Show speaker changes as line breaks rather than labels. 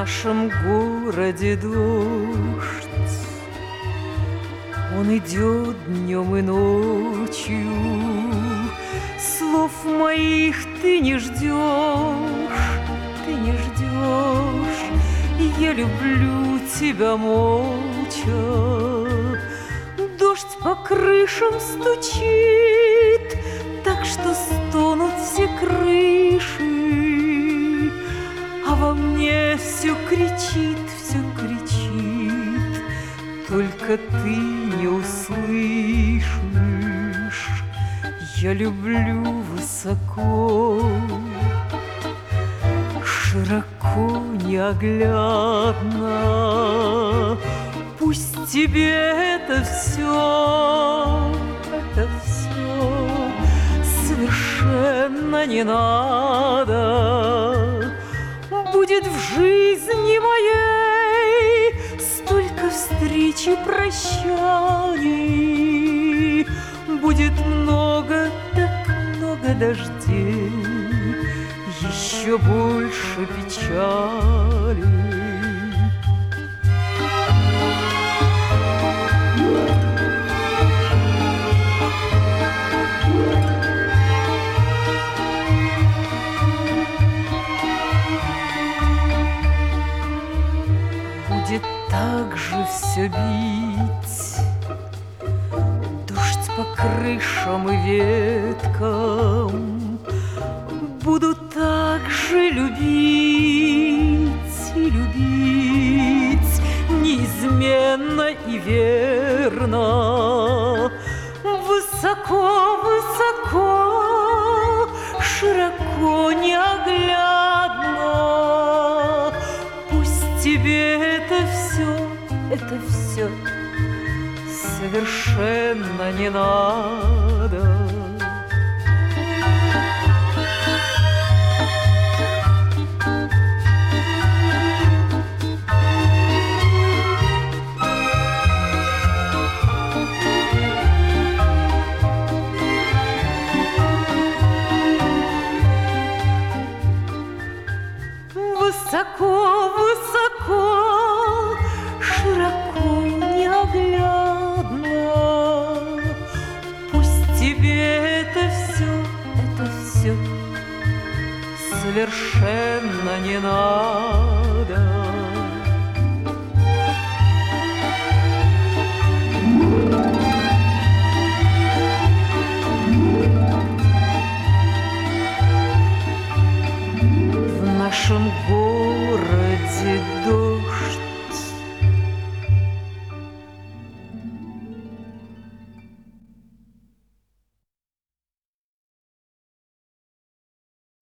нашем городе дождь, он идет днем и ночью, слов моих ты не ждешь, ты не ждешь, и я люблю тебя молча. Дождь по крышам стучит, так что стонут все крыши, а во мне все кричит, только ты не услышишь. Я люблю высоко, широко, неоглядно. Пусть тебе это все совершенно не надо. Будет в жизни моей столько встреч и прощаний, будет много, так много дождей, еще больше печали. Будет так же все бить, дождь по крышам и веткам. Буду так же любить и любить, неизменно и верно. Высоко, высоко, широко, неоглядно. Пусть тебе это все совершенно не надо. Высоко, высоко, широко, неоглядно. Пусть тебе это все совершенно не надо. В нашем городе дождь